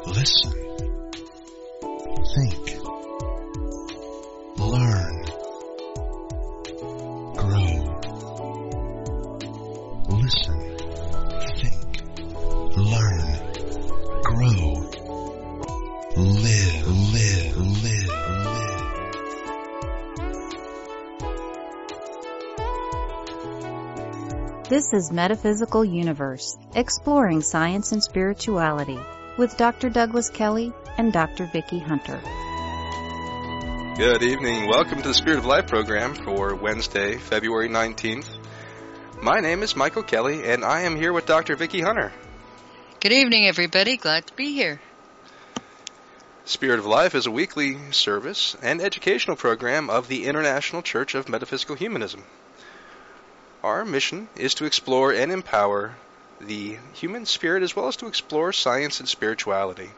Listen. Think. Learn. Grow. Listen. Think. Learn. Grow. Live. This is Metaphysical Universe, exploring science and spirituality, with Dr. Douglas Kelly and Dr. Vicki Hunter. Good evening. Welcome to the Spirit of Life program for Wednesday, February 19th. My name is Michael Kelly, and I am here with Dr. Vicki Hunter. Good evening, everybody. Glad to be here. Spirit of Life is a weekly service and educational program of the International Church of Metaphysical Humanism. Our mission is to explore and empower the human spirit as well as to explore science and spirituality.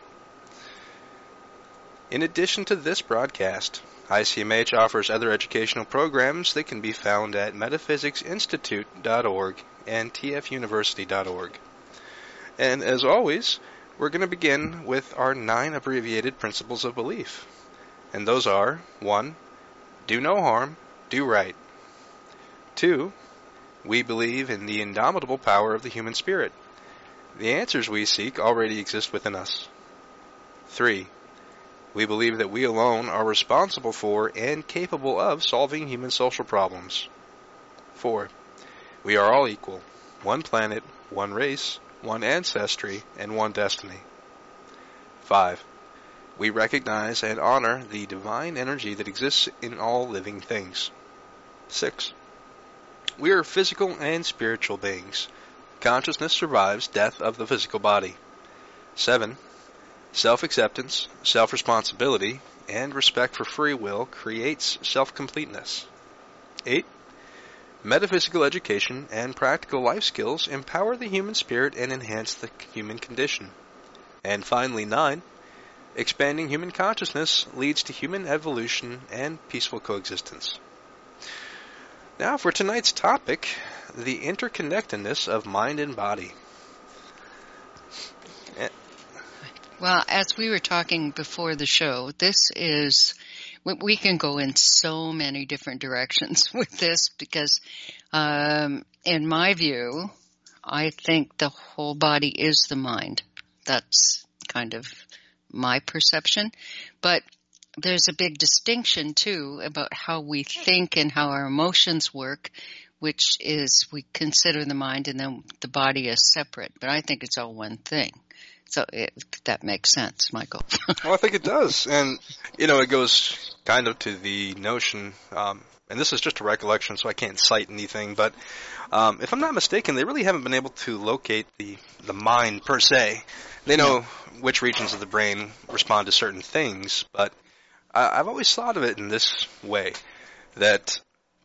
In addition to this broadcast, ICMH offers other educational programs that can be found at metaphysicsinstitute.org and tfuniversity.org. And as always, we're going to begin with our 9 abbreviated principles of belief. And those are: 1. Do no harm, do right. 2. We believe in the indomitable power of the human spirit. The answers we seek already exist within us. 3. We believe that we alone are responsible for and capable of solving human social problems. 4. We are all equal. One planet, one race, one ancestry, and one destiny. 5. We recognize and honor the divine energy that exists in all living things. 6. We are physical and spiritual beings. Consciousness survives death of the physical body. 7. Self-acceptance, self-responsibility, and respect for free will creates self-completeness. 8. Metaphysical education and practical life skills empower the human spirit and enhance the human condition. And finally, 9. Expanding human consciousness leads to human evolution and peaceful coexistence. Now for tonight's topic, the interconnectedness of mind and body. Well, as we were talking before the show, we can go in so many different directions with this because, in my view, I think the whole body is the mind. That's kind of my perception. But there's a big distinction, too, about how we think and how our emotions work, which is we consider the mind and then the body as separate. But I think it's all one thing. So if that makes sense, Michael. Well, I think it does. And, it goes kind of to the notion, and this is just a recollection, so I can't cite anything, but if I'm not mistaken, they really haven't been able to locate the mind per se. They know which regions of the brain respond to certain things, but I've always thought of it in this way, that,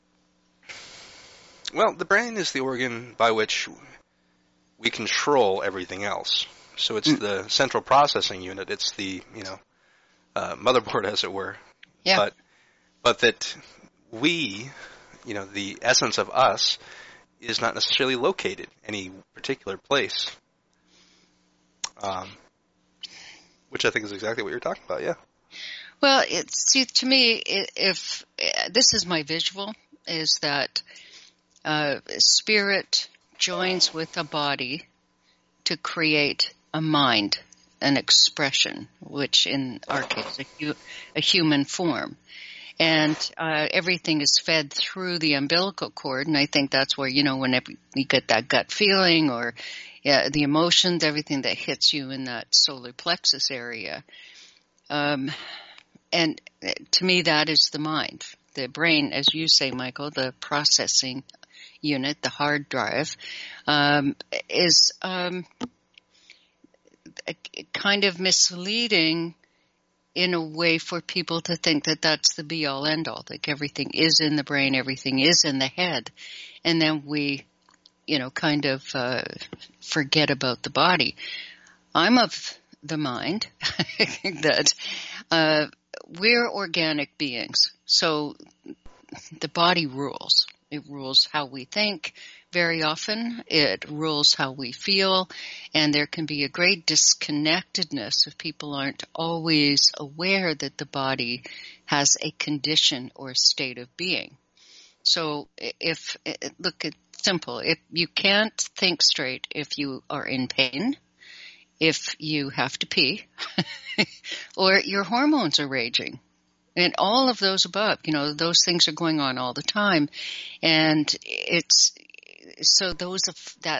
the brain is the organ by which we control everything else. So it's the central processing unit. It's the, motherboard, as it were. Yeah. But that we, the essence of us, is not necessarily located in any particular place. Which I think is exactly what you're talking about, yeah. Well, to me, if this is my visual, is that spirit joins with a body to create a mind, an expression, which in our case, a human form. And everything is fed through the umbilical cord, and I think that's where, whenever you get that gut feeling or the emotions, everything that hits you in that solar plexus area. And to me, that is the mind. The brain, as you say, Michael, the processing unit, the hard drive, is kind of misleading in a way for people to think that that's the be-all, end-all. Like everything is in the brain, everything is in the head. And then we, kind of forget about the body. I'm of the mind that we're organic beings. So the body rules. It rules how we think, very often. It rules how we feel, and there can be a great disconnectedness if people aren't always aware that the body has a condition or state of being. So look, it's simple. If you can't think straight if you are in pain, if you have to pee, or your hormones are raging, and all of those above, those things are going on all the time. And those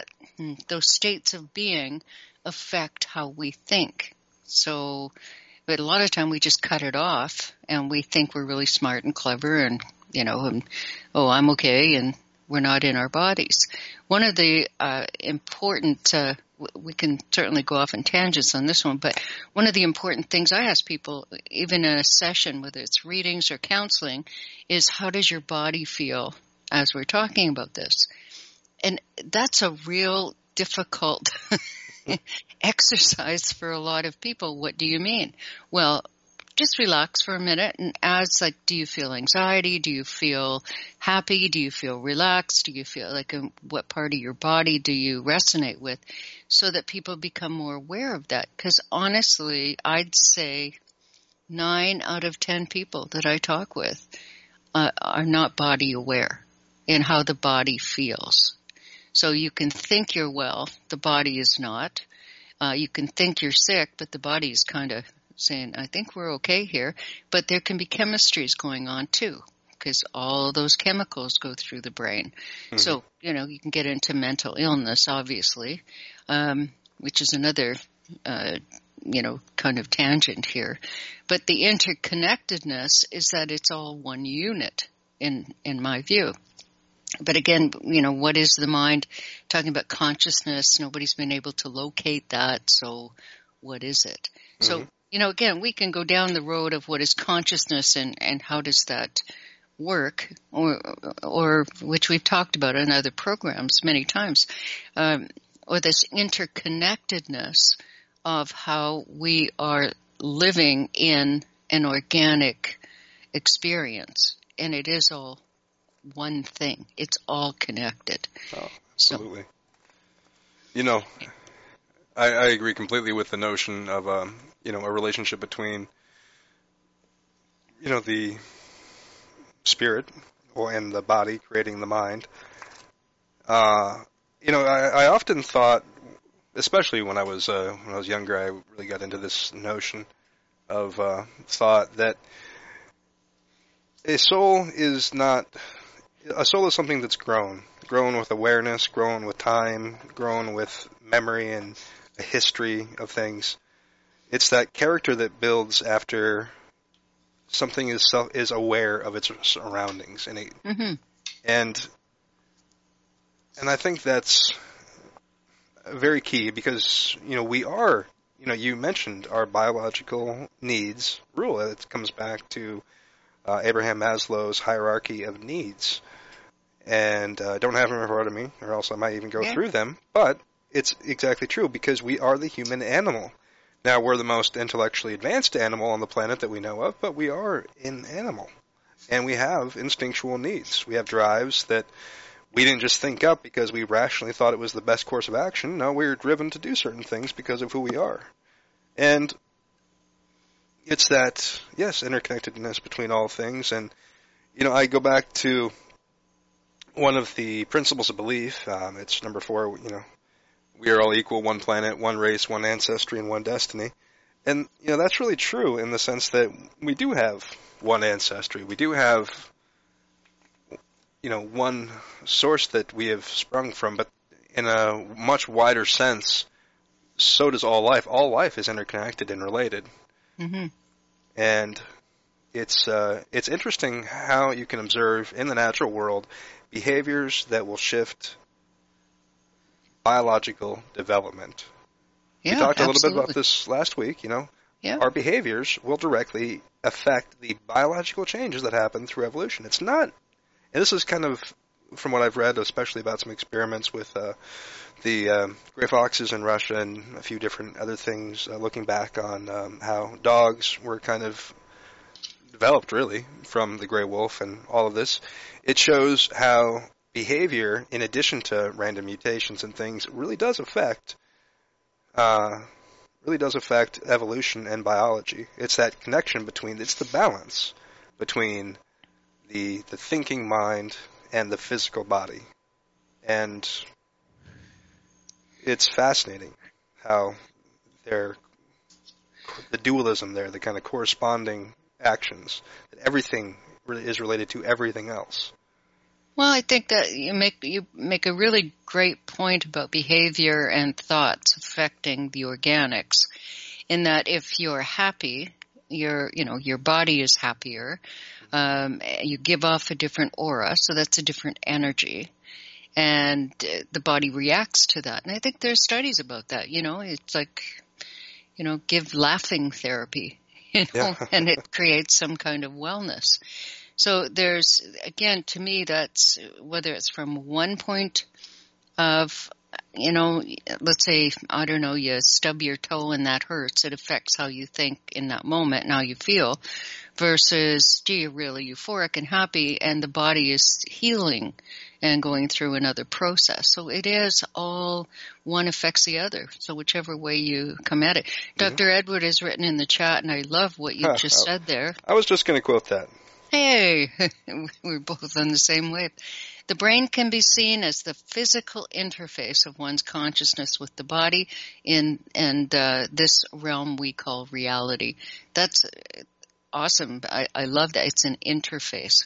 states of being affect how we think. But a lot of time we just cut it off and we think we're really smart and clever and, I'm okay, and we're not in our bodies. One of the important, we can certainly go off in tangents on this one, but one of the important things I ask people, even in a session, whether it's readings or counseling, is how does your body feel as we're talking about this? And that's a real difficult exercise for a lot of people. What do you mean? Well, just relax for a minute and ask, do you feel anxiety? Do you feel happy? Do you feel relaxed? Do you feel what part of your body do you resonate with? So that people become more aware of that. Because honestly, I'd say 9 out of 10 people that I talk with are not body aware in how the body feels. So you can think you're well, the body is not. You can think you're sick, but the body is kind of saying, I think we're okay here. But there can be chemistries going on too, because all those chemicals go through the brain. Mm-hmm. So, you can get into mental illness, obviously, which is another, kind of tangent here. But the interconnectedness is that it's all one unit in my view. But again, what is the mind? Talking about consciousness, nobody's been able to locate that. So what is it? Mm-hmm. So, again, we can go down the road of what is consciousness and how does that work, or which we've talked about in other programs many times, or this interconnectedness of how we are living in an organic experience. And it is all one thing. It's all connected. Oh, absolutely. I agree completely with the notion of, a relationship between, the spirit and the body creating the mind. I often thought, especially when I was younger, I really got into this notion of thought that a soul is something that's grown with awareness, grown with time, grown with memory and a history of things. It's that character that builds after something is aware of its surroundings, and mm-hmm. and I think that's very key because we are, you mentioned our biological needs rule. It comes back to Abraham Maslow's hierarchy of needs, and I don't have them in front of me, or else I might even go through them. But it's exactly true because we are the human animal. Now, we're the most intellectually advanced animal on the planet that we know of, but we are an animal. And we have instinctual needs. We have drives that we didn't just think up because we rationally thought it was the best course of action. No, we're driven to do certain things because of who we are. And it's that, interconnectedness between all things. And, I go back to one of the principles of belief. It's number 4, we are all equal, one planet, one race, one ancestry, and one destiny. And, that's really true in the sense that we do have one ancestry. We do have, one source that we have sprung from, but in a much wider sense, so does all life. All life is interconnected and related. Mm-hmm. And it's interesting how you can observe in the natural world behaviors that will shift biological development. Yeah, we talked a little absolutely. bit about this last week, Yeah. Our behaviors will directly affect the biological changes that happen through evolution. It's not, and this is kind of from what I've read, especially about some experiments with the gray foxes in Russia and a few different other things, looking back on how dogs were kind of developed really from the gray wolf and all of this. It shows how behavior, in addition to random mutations and things, really does affect evolution and biology. It's that connection between, it's the balance between the thinking mind and the physical body. And it's fascinating how the dualism there, the kind of corresponding actions, that everything really is related to everything else. Well, I think that you make a really great point about behavior and thoughts affecting the organics, in that if you're happy, your body is happier. You give off a different aura, so that's a different energy, and the body reacts to that. And I think there's studies about that. It's like, give laughing therapy, Yeah. and it creates some kind of wellness. So there's, again, to me, that's whether it's from one point of, let's say, I don't know, you stub your toe and that hurts. It affects how you think in that moment and how you feel, versus, gee, you're really euphoric and happy and the body is healing and going through another process. So it is all, one affects the other. So whichever way you come at it. Dr. Edward has written in the chat, and I love what you just said there. I was just going to quote that. Hey, we're both on the same wave. The brain can be seen as the physical interface of one's consciousness with the body in this realm we call reality. That's awesome. I love that. It's an interface.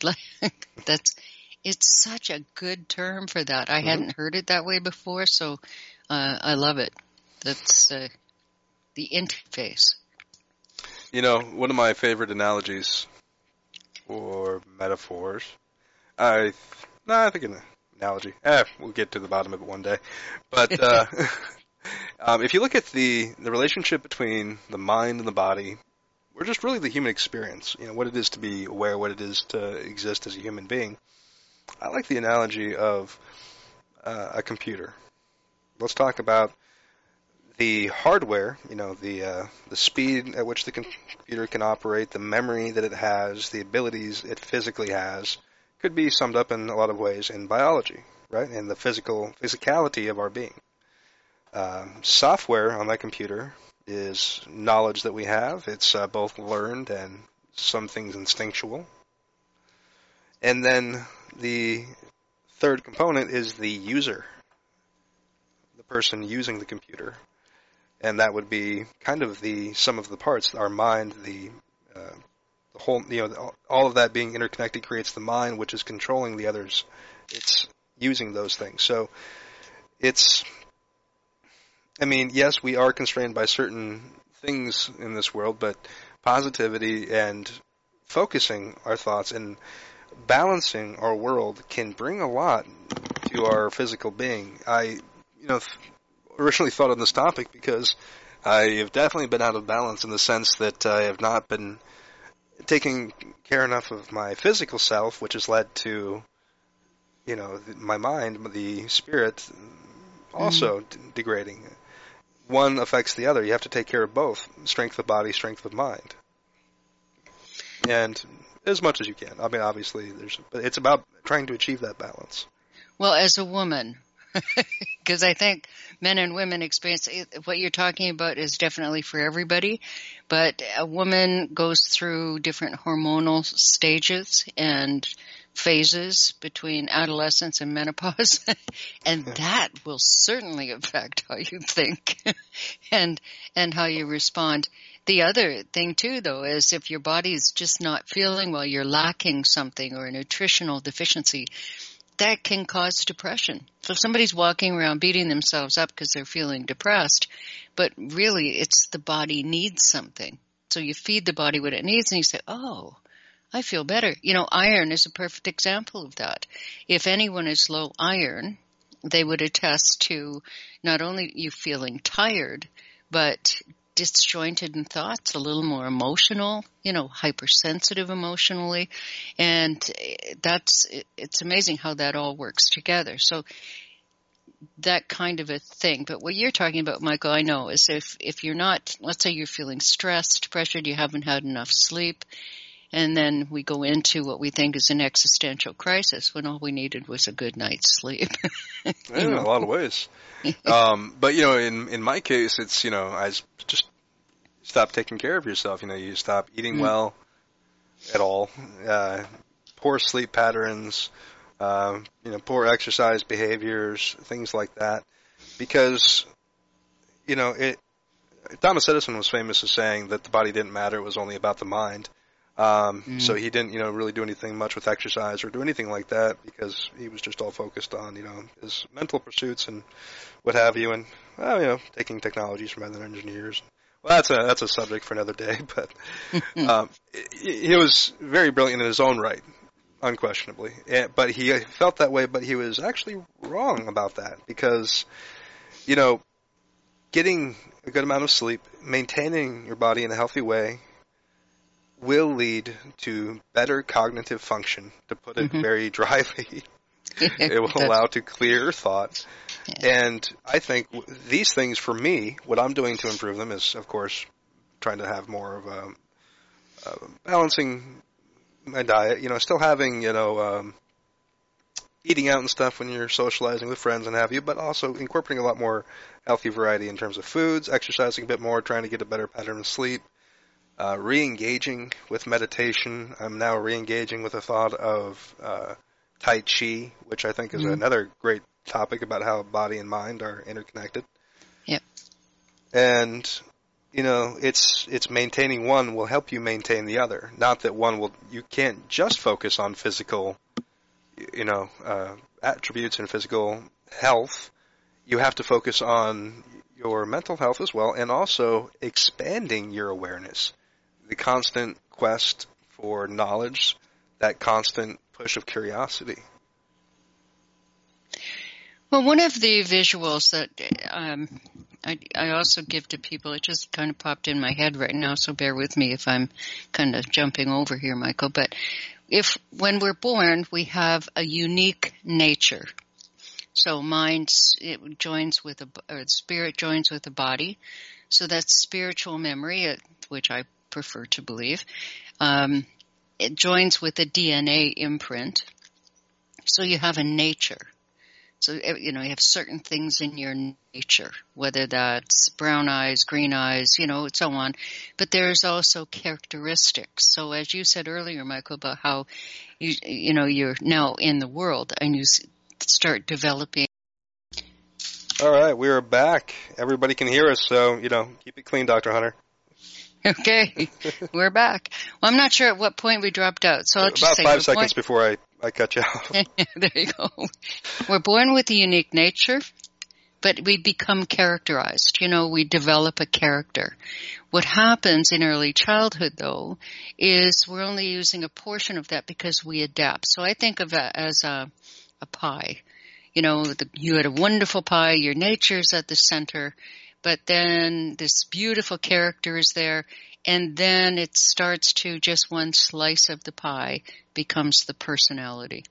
It's such a good term for that. I hadn't heard it that way before, so I love it. That's the interface. One of my favorite analogies or metaphors, I think an analogy. We'll get to the bottom of it one day. But if you look at the relationship between the mind and the body, we're just really the human experience. What it is to be aware, what it is to exist as a human being. I like the analogy of a computer. Let's talk about the hardware, the speed at which the computer can operate, the memory that it has, the abilities it physically has, could be summed up in a lot of ways in biology, right? And the physicality of our being. Software on that computer is knowledge that we have. It's both learned and some things instinctual. And then the third component is the user, the person using the computer. And that would be kind of the sum of the parts, our mind, the whole, all of that being interconnected creates the mind, which is controlling the others. It's using those things. So yes, we are constrained by certain things in this world, but positivity and focusing our thoughts and balancing our world can bring a lot to our physical being. I originally thought on this topic because I have definitely been out of balance in the sense that I have not been taking care enough of my physical self, which has led to, my mind, the spirit, also degrading. One affects the other. You have to take care of both. Strength of body, strength of mind. And as much as you can. Obviously, but it's about trying to achieve that balance. Well, as a woman, because I think men and women experience what you're talking about is definitely for everybody, but a woman goes through different hormonal stages and phases between adolescence and menopause, and that will certainly affect how you think and how you respond. The other thing, too, though, is if your body's just not feeling well, you're lacking something or a nutritional deficiency, that can cause depression. So if somebody's walking around beating themselves up because they're feeling depressed, but really it's the body needs something. So you feed the body what it needs and you say, oh, I feel better. Iron is a perfect example of that. If anyone is low iron, they would attest to not only you feeling tired, but disjointed in thoughts, a little more emotional, hypersensitive emotionally. And it's amazing how that all works together. So that kind of a thing. But what you're talking about, Michael, I know, is if you're not, let's say you're feeling stressed, pressured, you haven't had enough sleep, And then we go into what we think is an existential crisis when all we needed was a good night's sleep. In a lot of ways. But, in my case, it's, I just stop taking care of yourself. You stop eating well at all, poor sleep patterns, poor exercise behaviors, things like that. Because, Thomas Edison was famous as saying that the body didn't matter, it was only about the mind. So he didn't, really do anything much with exercise or do anything like that because he was just all focused on, his mental pursuits and what have you, and, taking technologies from other engineers. Well, that's a subject for another day, but he was very brilliant in his own right, unquestionably. But he felt that way, but he was actually wrong about that because, getting a good amount of sleep, maintaining your body in a healthy way, will lead to better cognitive function, to put it very dryly. It will allow to clear thought. Yeah. And I think these things, for me, what I'm doing to improve them is, of course, trying to have more of a balancing my diet, still having, eating out and stuff when you're socializing with friends and have you, but also incorporating a lot more healthy variety in terms of foods, exercising a bit more, trying to get a better pattern of sleep, re-engaging with meditation. I'm now re-engaging with the thought of Tai Chi, which I think is another great topic about how body and mind are interconnected. Yep. And, it's maintaining one will help you maintain the other. Not that you can't just focus on physical, attributes and physical health. You have to focus on your mental health as well, and also expanding your awareness. The constant quest for knowledge, that constant push of curiosity. Well, one of the visuals that I also give to people, it just kind of popped in my head right now, so bear with me if I'm kind of jumping over here, Michael. But when we're born, we have a unique nature. So spirit joins with the body. So that's spiritual memory, which I prefer to believe. It joins with a DNA imprint. So you have a nature. So, you have certain things in your nature, whether that's brown eyes, green eyes, so on. But there's also characteristics. So as you said earlier, Michael, about how you're now in the world and you start developing. All right, we are back. Everybody can hear us, so, keep it clean, Dr. Hunter. Okay, we're back. Well, I'm not sure at what point we dropped out, so I'll just say... About 5 seconds born... before I cut you off. There you go. We're born with a unique nature, but we become characterized. We develop a character. What happens in early childhood, though, is we're only using a portion of that because we adapt. So I think of it as a pie. You had a wonderful pie, your nature's at the center, but then this beautiful character is there, and then it starts to just one slice of the pie becomes the personality.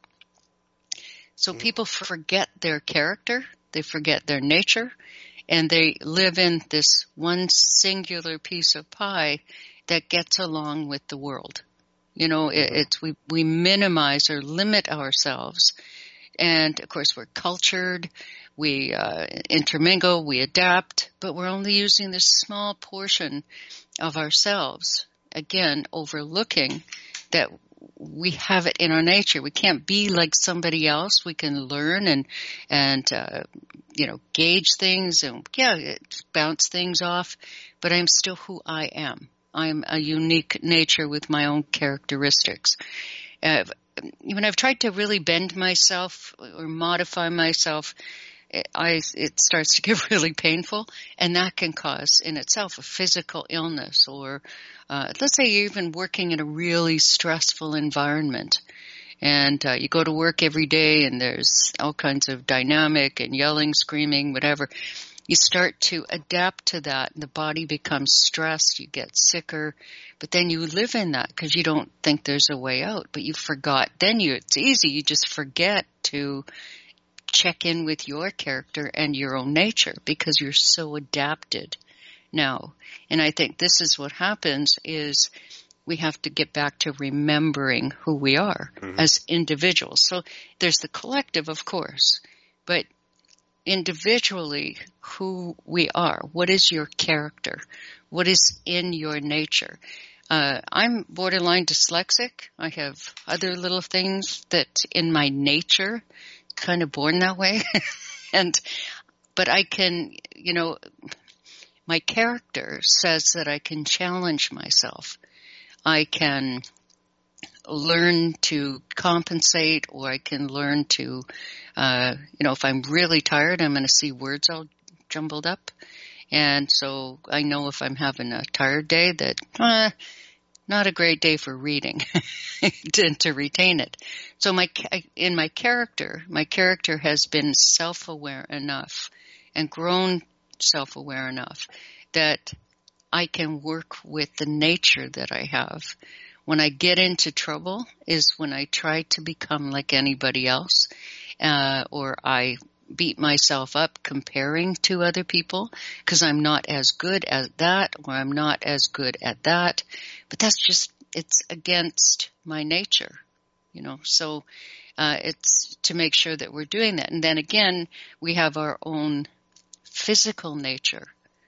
So people forget their character, they forget their nature, and they live in this one singular piece of pie that gets along with the world. We minimize or limit ourselves. And, of course, we're cultured, we intermingle, we adapt, but we're only using this small portion of ourselves, again, overlooking that we have it in our nature. We can't be like somebody else. We can learn and gauge things and, bounce things off, but I'm still who I am. I'm a unique nature with my own characteristics. When I've tried to really bend myself or modify myself, it starts to get really painful, and that can cause in itself a physical illness or let's say you're even working in a really stressful environment and you go to work every day and there's all kinds of dynamic and yelling, screaming, whatever. You start to adapt to that, and the body becomes stressed, you get sicker, but then you live in that because you don't think there's a way out, but you forgot. Then it's easy, you just forget to check in with your character and your own nature because you're so adapted now. And I think this is what happens is we have to get back to remembering who we are as individuals. So there's the collective, of course, but individually who we are. What is your character? What is in your nature? I'm borderline dyslexic. I have other little things that in my nature, kind of born that way. But I can, my character says that I can challenge myself. I can learn to compensate, or I can learn to, if I'm really tired, I'm going to see words all jumbled up. And so I know if I'm having a tired day that, not a great day for reading to retain it. So in my character has been self-aware enough and grown self-aware enough that I can work with the nature that I have. When I get into trouble is when I try to become like anybody else, or I beat myself up comparing to other people because I'm not as good at that, or I'm not as good at that. But that's just, it's against my nature, So it's to make sure that we're doing that. And then again, we have our own physical nature.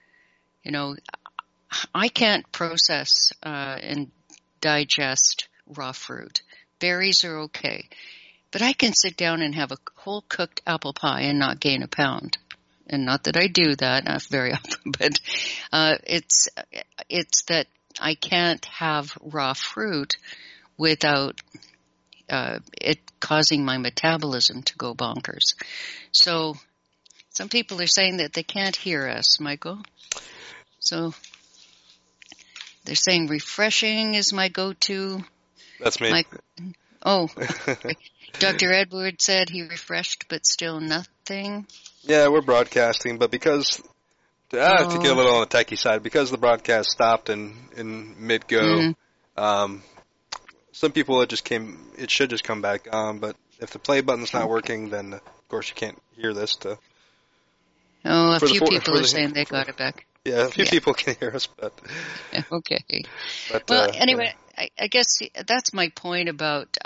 I can't process and digest raw fruit. Berries are okay. But I can sit down and have a whole cooked apple pie and not gain a pound. And not that I do that, not very often, but it's that I can't have raw fruit without it causing my metabolism to go bonkers. So some people are saying that they can't hear us, Michael. So they're saying refreshing is my go-to. That's me. Dr. Edward said he refreshed, but still nothing. Yeah, we're broadcasting, but because to get a little on the techie side, because the broadcast stopped in mid-go, some people it should just come back on. But if the play button's not working, then of course you can't hear this. A few people are saying they got it back. Yeah, a few people can hear us, but okay. But, anyway, I guess that's my point about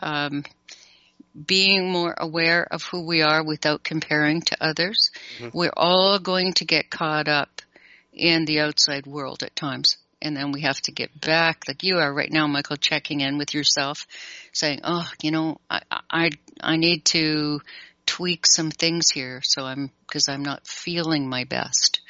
being more aware of who we are without comparing to others. We're all going to get caught up in the outside world at times. And then we have to get back, like you are right now, Michael, checking in with yourself, saying, I need to tweak some things here. Because I'm not feeling my best,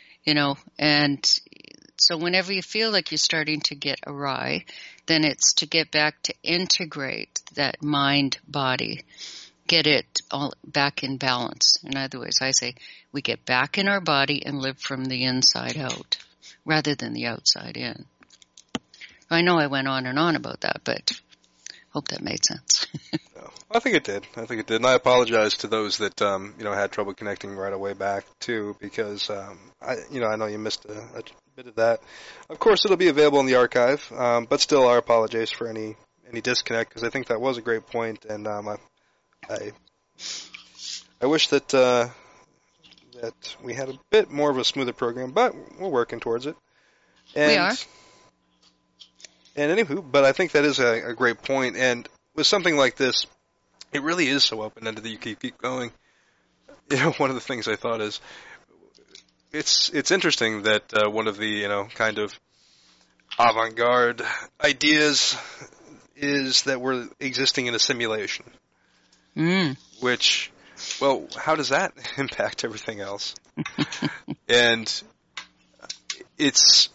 and so whenever you feel like you're starting to get awry, then it's to get back to integrate that mind body, get it all back in balance. In other words, I say we get back in our body and live from the inside out rather than the outside in. I know I went on and on about that, but hope that made sense. I think it did. And I apologize to those that had trouble connecting right away back too, because I know you missed a bit of that. Of course, it'll be available in the archive, but still, I apologize for any disconnect, because I think that was a great point, and I wish that we had a bit more of a smoother program, but we're working towards it. And, we are. And anywho, but I think that is a great point, and with something like this, it really is so open-ended that you can keep going. One of the things I thought is, it's interesting that one of the, kind of avant-garde ideas is that we're existing in a simulation. Which, well, how does that impact everything else? And it's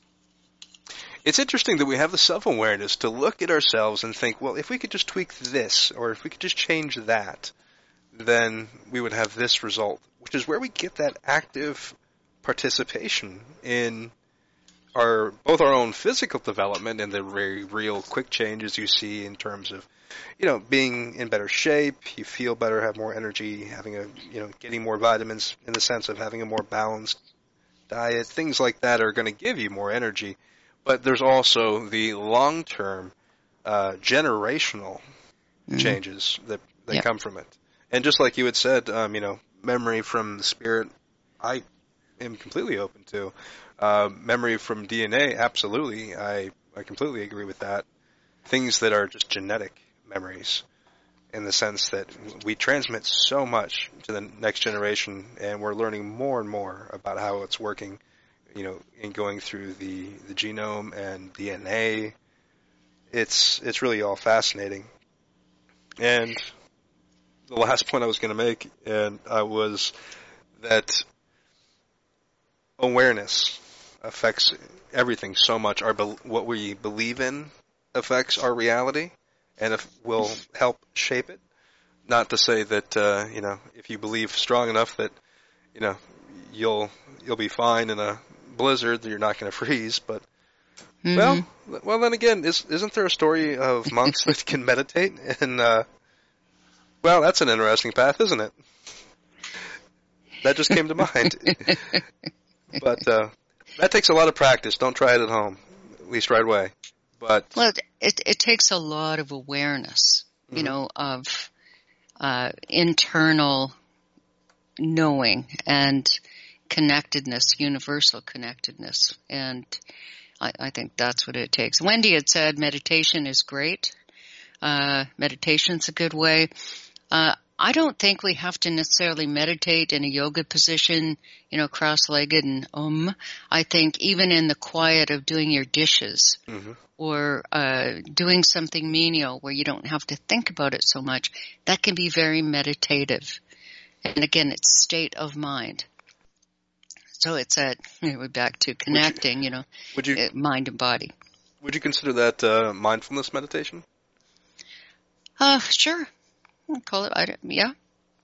interesting that we have the self-awareness to look at ourselves and think, well, if we could just tweak this, or if we could just change that, then we would have this result, which is where we get that active participation in both our own physical development and the very real quick changes you see in terms of, being in better shape, you feel better, have more energy, getting more vitamins in the sense of having a more balanced diet, things like that are going to give you more energy. But there's also the long-term, generational changes that come from it. And just like you had said, memory from the spirit, I am completely open to. Memory from DNA, absolutely. I I completely agree with that. Things that are just genetic memories, in the sense that we transmit so much to the next generation, and we're learning more and more about how it's working, in going through the genome and DNA. It's really all fascinating. And the last point I was going to make, was that awareness affects everything so much. What we believe in affects our reality, and will help shape it. Not to say that if you believe strong enough that you'll be fine in a blizzard, that you're not going to freeze. But well, then again, isn't there a story of monks that can meditate? And well, that's an interesting path, isn't it? That just came to mind. But that takes a lot of practice. Don't try it at home, at least right away. But well, it takes a lot of awareness, of internal knowing and connectedness, universal connectedness. And I think that's what it takes. Wendy had said meditation is great. Meditation's a good way. I don't think we have to necessarily meditate in a yoga position, cross-legged and I think even in the quiet of doing your dishes or doing something menial where you don't have to think about it so much, that can be very meditative. And again, it's state of mind. So it's we're back to connecting, mind and body. Would you consider that mindfulness meditation? Sure. I'll call it, yeah.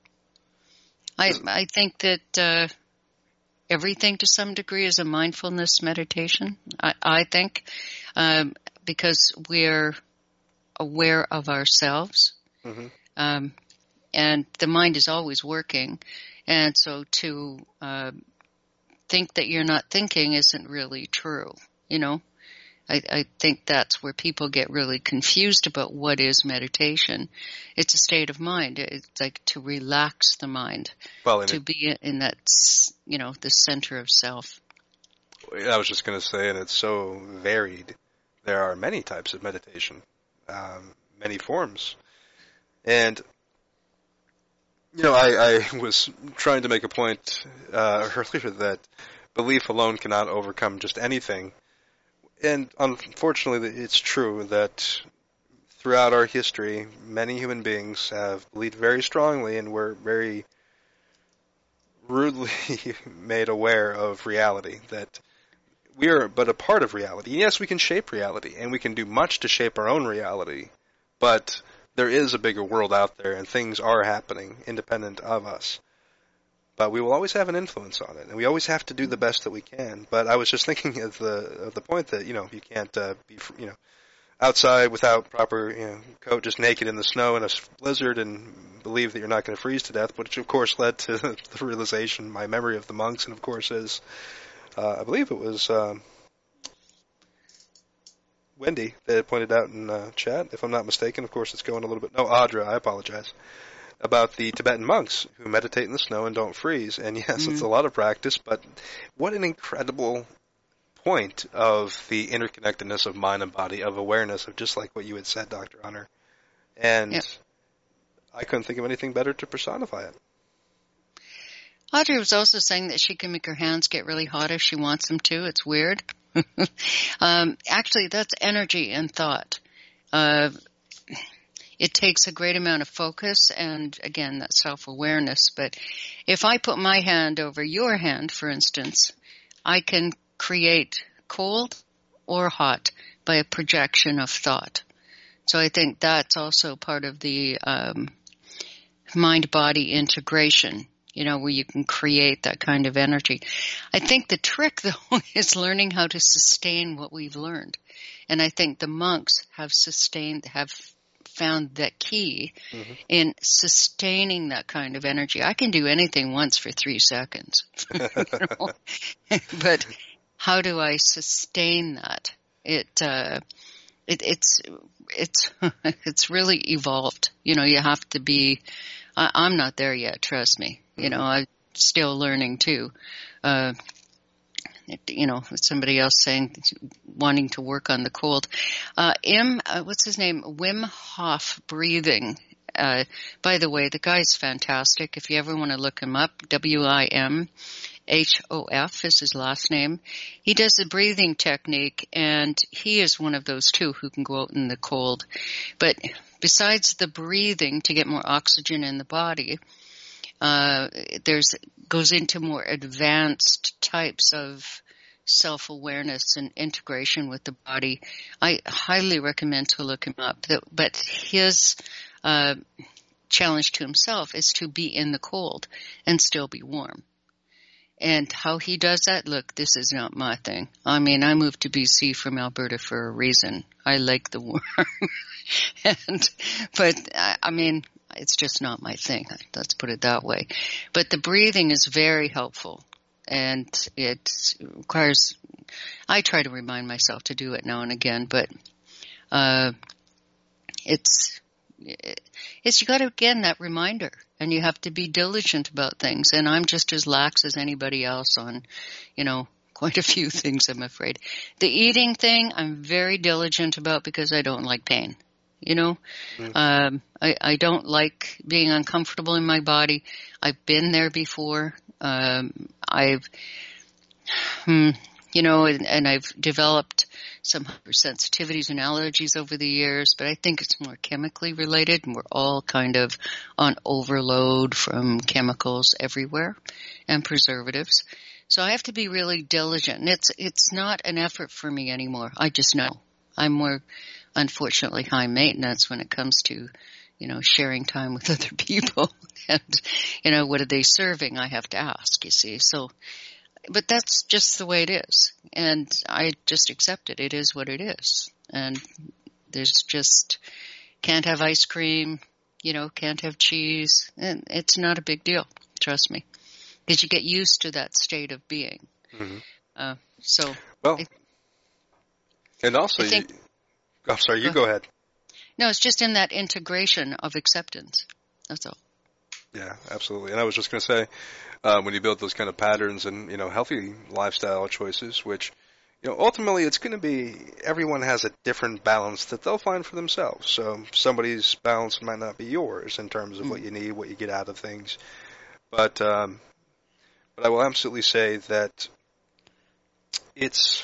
I think that everything to some degree is a mindfulness meditation, I think, because we're aware of ourselves. And the mind is always working. And so to think that you're not thinking isn't really true, I think that's where people get really confused about what is meditation. It's a state of mind. It's like to relax the mind, to be in that, the center of self. I was just going to say, and it's so varied. There are many types of meditation, many forms. And, I was trying to make a point earlier that belief alone cannot overcome just anything. And unfortunately, it's true that throughout our history, many human beings have believed very strongly and were very rudely made aware of reality, that we are but a part of reality. Yes, we can shape reality, and we can do much to shape our own reality, but there is a bigger world out there, and things are happening independent of us. But we will always have an influence on it, and we always have to do the best that we can. But I was just thinking of the point that you can't be outside without proper coat, just naked in the snow in a blizzard, and believe that you're not going to freeze to death. Which of course led to the realization, my memory of the monks, and of course is I believe it was Wendy that had pointed out in chat, if I'm not mistaken. Of course, it's going a little bit. No, Audra, I apologize. About the Tibetan monks who meditate in the snow and don't freeze. And yes, it's a lot of practice, but what an incredible point of the interconnectedness of mind and body, of awareness, of just like what you had said, Dr. Hunter. And I couldn't think of anything better to personify it. Audrey was also saying that she can make her hands get really hot if she wants them to. It's weird. Actually, that's energy and thought. It takes a great amount of focus and, again, that self-awareness. But if I put my hand over your hand, for instance, I can create cold or hot by a projection of thought. So I think that's also part of the mind-body integration, where you can create that kind of energy. I think the trick, though, is learning how to sustain what we've learned. And I think the monks have found that key in sustaining that kind of energy. I can do anything once for 3 seconds, but how do I sustain that? It's really evolved. You have to be. I'm not there yet. Trust me. I'm still learning too. Somebody else saying wanting to work on the cold. What's his name? Wim Hof breathing. By the way, the guy's fantastic. If you ever want to look him up, WIMHOF is his last name. He does a breathing technique, and he is one of those too who can go out in the cold. But besides the breathing to get more oxygen in the body, goes into more advanced types of self-awareness and integration with the body. I highly recommend to look him up. But his challenge to himself is to be in the cold and still be warm. And how he does that, look, this is not my thing. I mean, I moved to BC from Alberta for a reason. I like the warm. But I mean, it's just not my thing. Let's put it that way. But the breathing is very helpful. And it requires, I try to remind myself to do it now and again, but it's you got to, again, that reminder, and you have to be diligent about things. And I'm just as lax as anybody else on, quite a few things, I'm afraid. The eating thing, I'm very diligent about because I don't like pain. I don't like being uncomfortable in my body. I've been there before. I've developed some hypersensitivities and allergies over the years, but I think it's more chemically related, and we're all kind of on overload from chemicals everywhere and preservatives. So I have to be really diligent, and it's not an effort for me anymore. I just know. I'm more, unfortunately, high maintenance when it comes to, sharing time with other people. And, what are they serving? I have to ask, you see. So, but that's just the way it is. And I just accept it. It is what it is. And there's just, can't have ice cream, can't have cheese. And it's not a big deal. Trust me. Because you get used to that state of being. Mm-hmm. And also, I'm sorry, you go ahead. No, it's just in that integration of acceptance. That's all. Yeah, absolutely. And I was just going to say, when you build those kind of patterns and, healthy lifestyle choices, which, ultimately it's going to be, everyone has a different balance that they'll find for themselves. So somebody's balance might not be yours in terms of what you need, what you get out of things. But I will absolutely say that it's...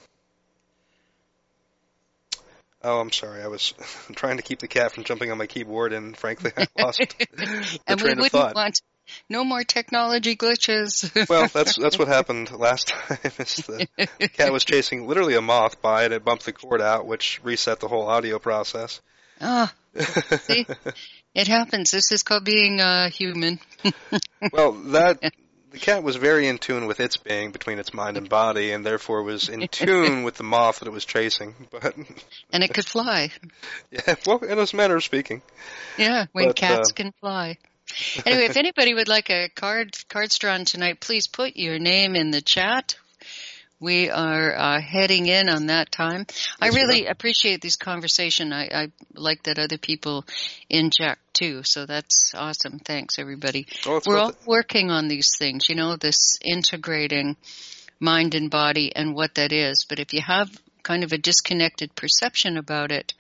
Oh, I'm sorry. I was trying to keep the cat from jumping on my keyboard, and frankly, I lost the train of thought. Want no more technology glitches. Well, that's what happened last time. The cat was chasing literally a moth by it. It bumped the cord out, which reset the whole audio process. Ah, see, it happens. This is called being human. Well, the cat was very in tune with its being between its mind and body, and therefore was in tune with the moth that it was chasing. And it could fly. Yeah, well, in a manner of speaking. Yeah, when cats can fly. Anyway, if anybody would like a cards drawn tonight, please put your name in the chat. We are heading in on that time. I really appreciate this conversation. I like that other people inject too, so that's awesome. Thanks, everybody. We're all working on these things, this integrating mind and body and what that is. But if you have kind of a disconnected perception about it,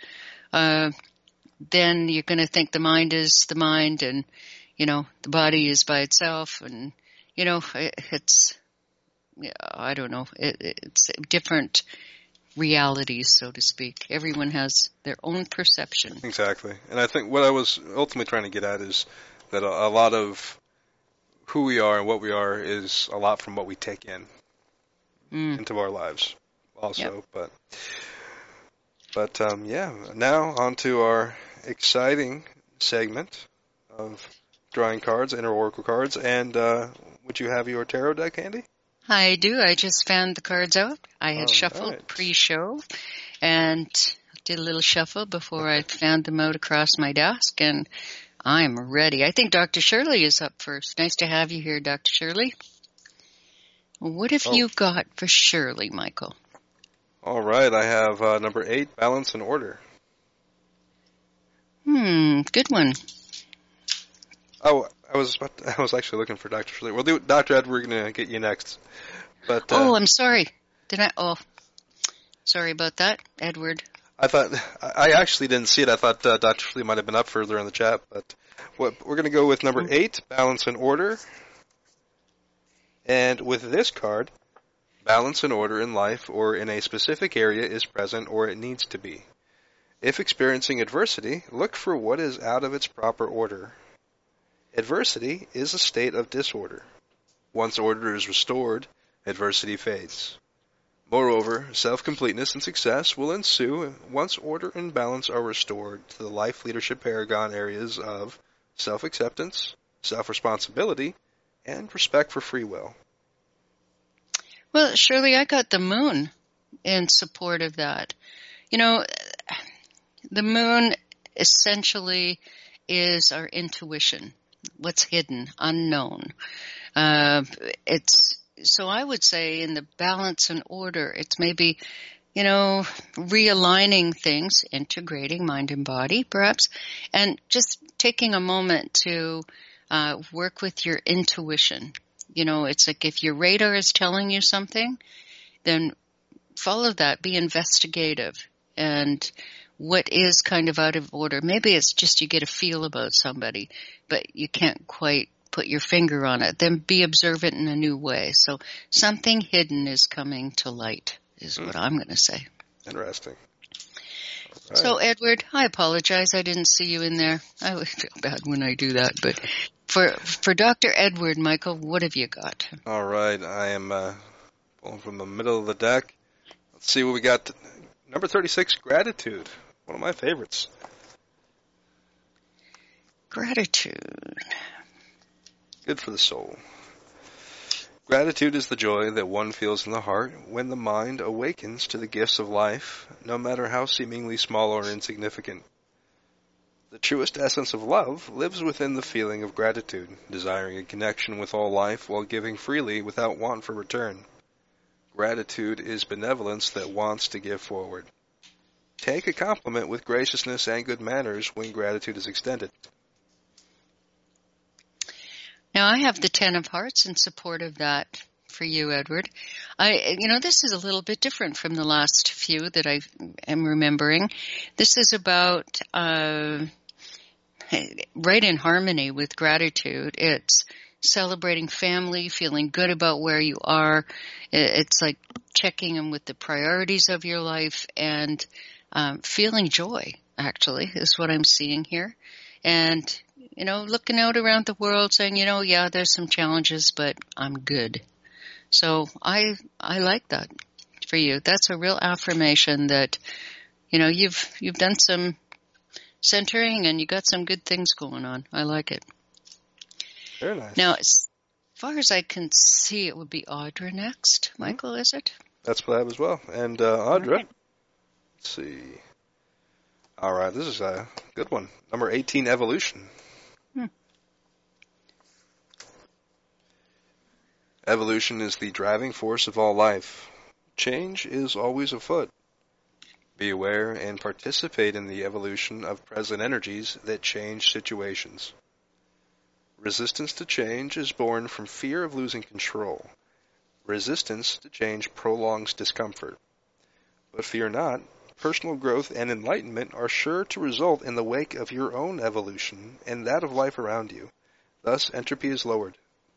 then you're going to think the mind is the mind and, the body is by itself. And, it's... Yeah, I don't know. It's different realities, so to speak. Everyone has their own perception. Exactly. And I think what I was ultimately trying to get at is that a lot of who we are and what we are is a lot from what we take in into our lives also. Yep. But now on to our exciting segment of drawing cards, inner oracle cards. And would you have your tarot deck handy? I do. I just found the cards out. I had shuffled pre-show and did a little shuffle before I found them out across my desk, and I'm ready. I think Dr. Shirley is up first. Nice to have you here, Dr. Shirley. What have you got for Shirley, Michael? All right. I have number 8, balance and order. Good one. Oh, I was actually looking for Dr. Shirley. We'll do Dr. Ed. We're going to get you next. But I'm sorry. Did I? Oh, Sorry about that, Edward. I actually didn't see it. I thought Dr. Flea might have been up further in the chat, but we're going to go with number 8, balance and order. And with this card, balance and order in life or in a specific area is present or it needs to be. If experiencing adversity, look for what is out of its proper order. Adversity is a state of disorder. Once order is restored, adversity fades. Moreover, self-completeness and success will ensue once order and balance are restored to the life leadership paragon areas of self-acceptance, self-responsibility, and respect for free will. Well, Shirley, I got the moon in support of that. You know, the moon essentially is our intuition, what's hidden, unknown. So I would say in the balance and order, it's maybe, you know, realigning things, integrating mind and body, perhaps, and just taking a moment to work with your intuition. You know, it's like if your radar is telling you something, then follow that, be investigative. And what is kind of out of order, maybe it's just you get a feel about somebody, but you can't quite put your finger on it, then be observant in a new way. So something hidden is coming to light, is what I'm going to say. Interesting. Right. So, Edward, I apologize. I didn't see you in there. I would feel bad when I do that. But for Dr. Edward, Michael, what have you got? All right. I am pulling from the middle of the deck. Let's see what we got. Number 36, gratitude. One of my favorites. Gratitude. Good for the soul. Gratitude is the joy that one feels in the heart when the mind awakens to the gifts of life, no matter how seemingly small or insignificant. The truest essence of love lives within the feeling of gratitude, desiring a connection with all life while giving freely without want for return. Gratitude is benevolence that wants to give forward. Take a compliment with graciousness and good manners when gratitude is extended. Now, I have the 10 of Hearts in support of that for you, Edward. This is a little bit different from the last few that I am remembering. This is about right in harmony with gratitude. It's celebrating family, feeling good about where you are. It's like checking in with the priorities of your life and feeling joy, actually, is what I'm seeing here. And looking out around the world saying, yeah, there's some challenges, but I'm good. So I like that for you. That's a real affirmation that, you've done some centering and you got some good things going on. I like it. Very nice. Now, as far as I can see, it would be Audra next. Michael, is it? That's what I have as well. And Audra, right. Let's see. All right, this is a good one. Number 18, evolution. Evolution is the driving force of all life. Change is always afoot. Be aware and participate in the evolution of present energies that change situations. Resistance to change is born from fear of losing control. Resistance to change prolongs discomfort. But fear not, personal growth and enlightenment are sure to result in the wake of your own evolution and that of life around you. Thus, entropy is lowered.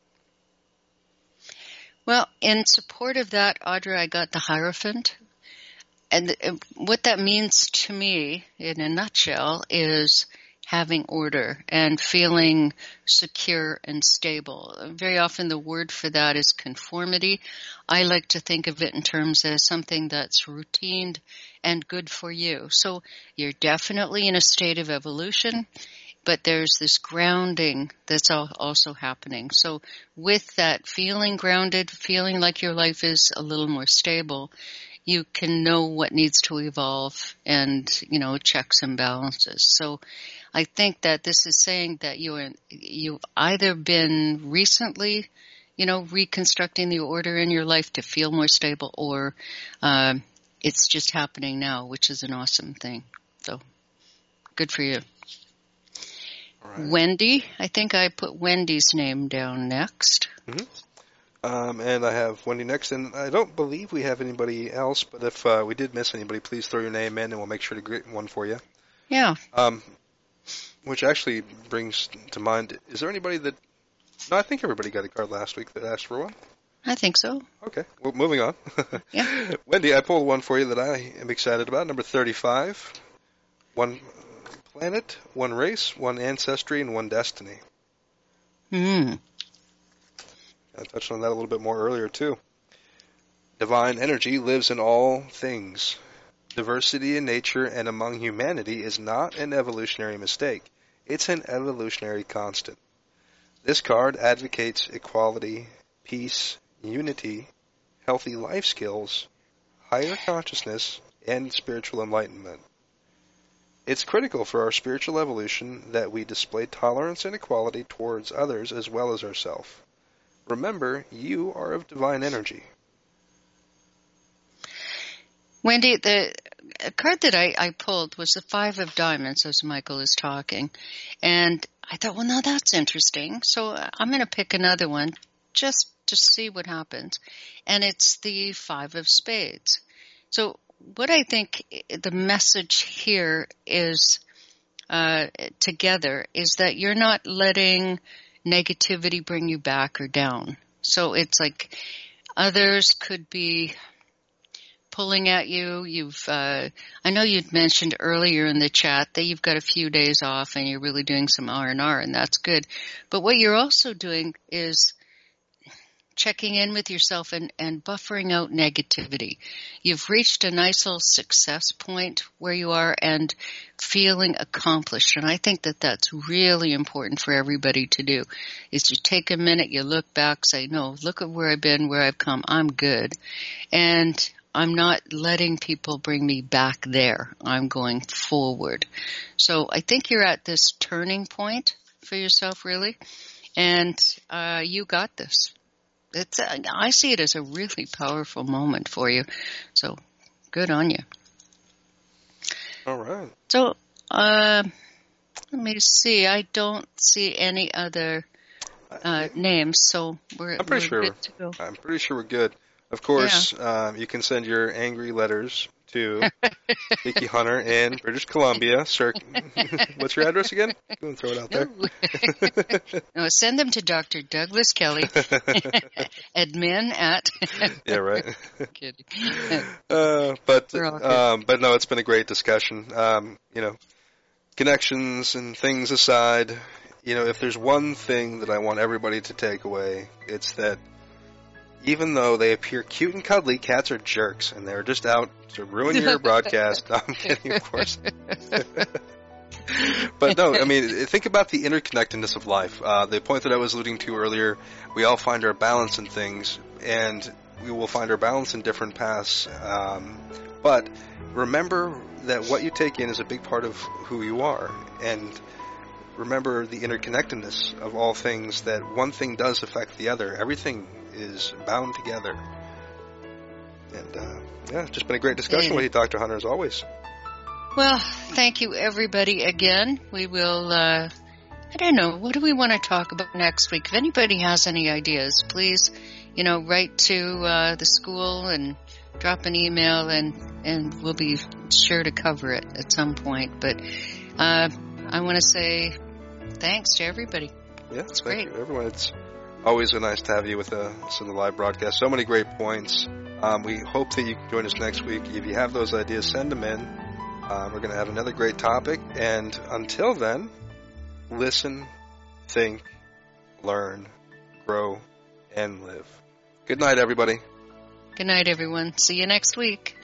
Well, in support of that, Audra, I got the Hierophant. And what that means to me, in a nutshell, is having order and feeling secure and stable. Very often the word for that is conformity. I like to think of it in terms of something that's routine and good for you. So you're definitely in a state of evolution, but there's this grounding that's also happening. So with that feeling grounded, feeling like your life is a little more stable, you can know what needs to evolve and, checks and balances. So I think that this is saying that you've either been recently, reconstructing the order in your life to feel more stable, or it's just happening now, which is an awesome thing. So good for you. All right. Wendy, I think I put Wendy's name down next. Mm-hmm. And I have Wendy next, and I don't believe we have anybody else, but if we did miss anybody, please throw your name in, and we'll make sure to get one for you. Yeah. Which actually brings to mind, is there anybody that... No, I think everybody got a card last week that asked for one. I think so. Okay, well, moving on. Yeah. Wendy, I pulled one for you that I am excited about, number 35. One planet, one race, one ancestry, and one destiny. Hmm. I touched on that a little bit more earlier, too. Divine energy lives in all things. Diversity in nature and among humanity is not an evolutionary mistake. It's an evolutionary constant. This card advocates equality, peace, unity, healthy life skills, higher consciousness, and spiritual enlightenment. It's critical for our spiritual evolution that we display tolerance and equality towards others as well as ourselves. Remember, you are of divine energy. Wendy, the card that I pulled was the 5 of Diamonds as Michael is talking. And I thought, well, now that's interesting. So I'm going to pick another one just to see what happens. And it's the 5 of Spades. So what I think the message here is together is that you're not letting negativity bring you back or down. So it's like others could be pulling at you. I know you'd mentioned earlier in the chat that you've got a few days off and you're really doing some R&R, and that's good. But what you're also doing is checking in with yourself and buffering out negativity. You've reached a nice little success point where you are and feeling accomplished. And I think that that's really important for everybody to do, is to take a minute, you look back, say, no, look at where I've been, where I've come. I'm good. And I'm not letting people bring me back there. I'm going forward. So I think you're at this turning point for yourself, really. And you got this. I see it as a really powerful moment for you. So good on you. All right. So let me see. I don't see any other names, so we're good to go. I'm pretty sure we're good. Of course, you can send your angry letters to Vicky Hunter in British Columbia. Sir, what's your address again? Go and throw it out there. No, send them to Dr. Douglas Kelly, admin at... Yeah, right. Kidding. But no, it's been a great discussion. Connections and things aside, if there's one thing that I want everybody to take away, it's that even though they appear cute and cuddly, cats are jerks, and they're just out to ruin your broadcast. No, I'm kidding, of course. But no, I mean, think about the interconnectedness of life. The point that I was alluding to earlier, we all find our balance in things, and we will find our balance in different paths. But remember that what you take in is a big part of who you are, and remember the interconnectedness of all things, that one thing does affect the other. Everything is bound together. And it's just been a great discussion with you, Dr. Hunter, as always. Well, thank you, everybody, again. We will, I don't know, what do we want to talk about next week? If anybody has any ideas, please, write to the school and drop an email, and we'll be sure to cover it at some point. But I want to say thanks to everybody. Yeah, it's thank great. You, everyone. It's always so nice to have you with us in the live broadcast. So many great points. We hope that you can join us next week. If you have those ideas, send them in. We're going to have another great topic. And until then, listen, think, learn, grow, and live. Good night, everybody. Good night, everyone. See you next week.